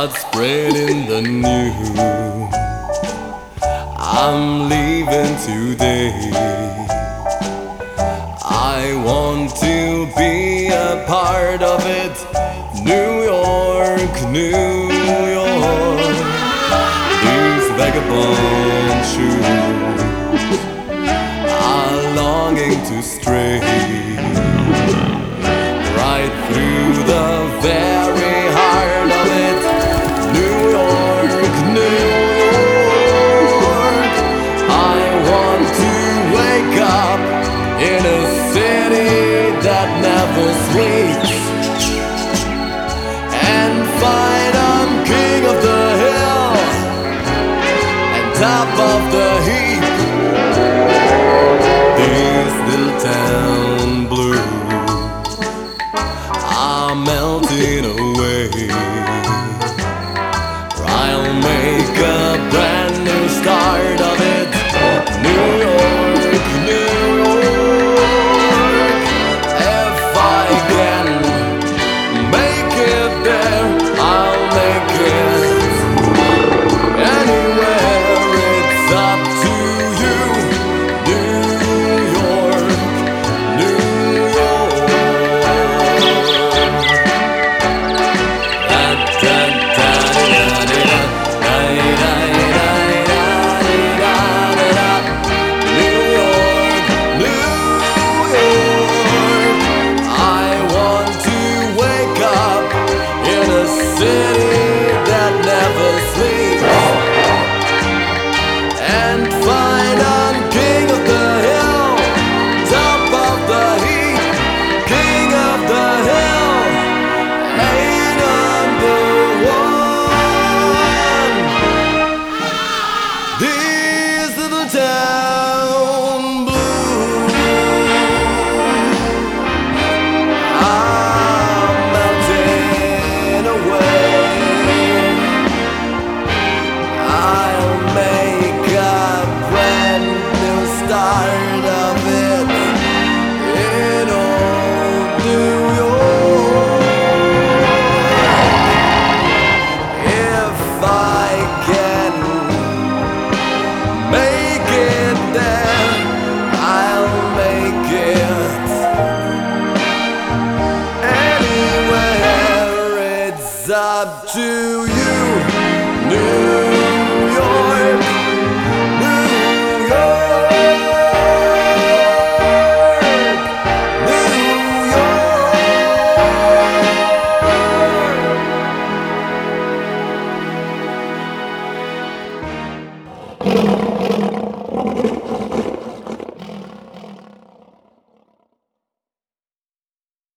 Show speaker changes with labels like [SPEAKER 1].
[SPEAKER 1] Start spreading the news. I'm leaving today. I want to be a part of it. New York, New York. These vagabond shoes are longing to stray right through the very heart of it. New York, New York. I want to wake up in a city that never sleeps and find I'm king of the hill and top of the heap. This little town blue are melting away. I'll make a brand new start of it. New York, New York. If I can make it there, I'll make it anywhere. It's up to you. New York, New York. City that never sleeps and find I'm king of the hill, top of the heap, king of the hill, ain't number one. These are the town blues. I'm melting away. I'll make a brand new start of it in old New York. If I can make it there, I'll make it anywhere. It's up to you, New York, New York, New York.